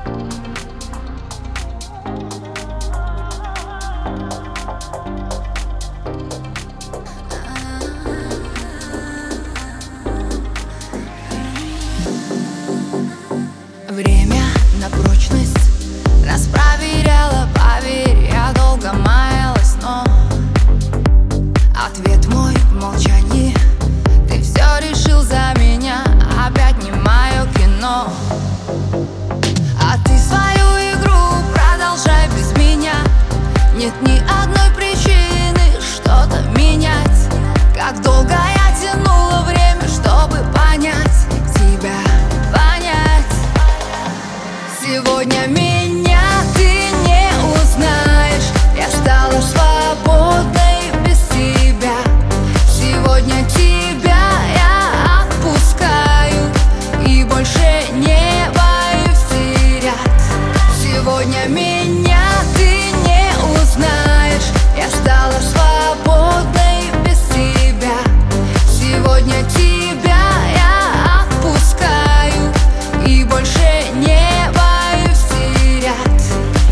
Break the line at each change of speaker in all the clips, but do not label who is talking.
Время на прочность нас проверяло, поверь, я долго маялась, но ответ мой в молчании. Ты все решил за меня, опять не мое кино. А ты свою игру продолжай без меня. Нет ни одной причины что-то менять. Как долго я тянула время, чтобы понять тебя, понять. Сегодня меня ты не узнаешь. Я стала свободной без тебя. Сегодня тебя я отпускаю и больше не боюсь терять. Сегодня меня ты не узнаешь. Я стала свободной без тебя. Сегодня тебя я отпускаю и больше не боюсь терять.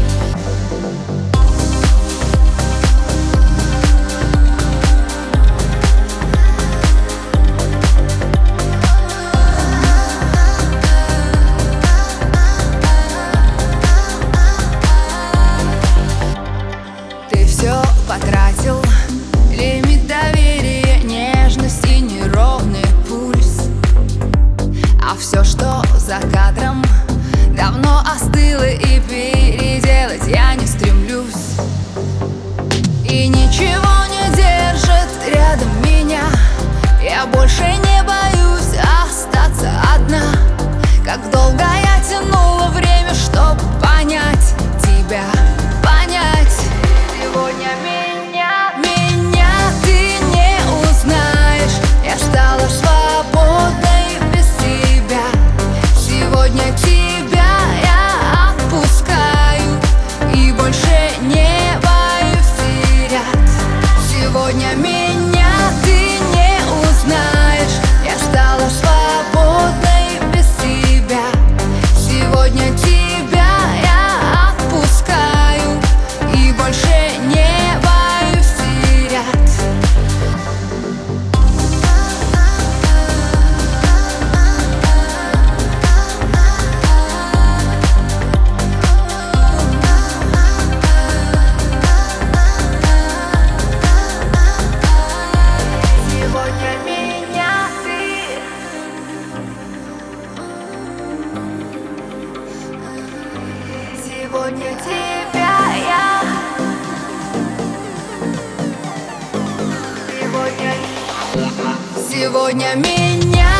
Ты все потратил, лимит доверия, нежность и неровный пульс. А все, что за кадром, давно остыло, и переделать я не стремлюсь. И ничего не держит рядом меня. Я больше не боюсь остаться одна. Как долго я тянула время, чтобы понять тебя, понять. Сегодня меня ты не узнаешь. Я стала свободной без тебя. Сегодня тебя я отпускаю и больше не боюсь терять. Сегодня меня ты не узнаешь. Я стала свободной без тебя. Сегодня тебя я отпускаю и больше не боюсь терять. Сегодня меня ты, сегодня тебя я, сегодня меня.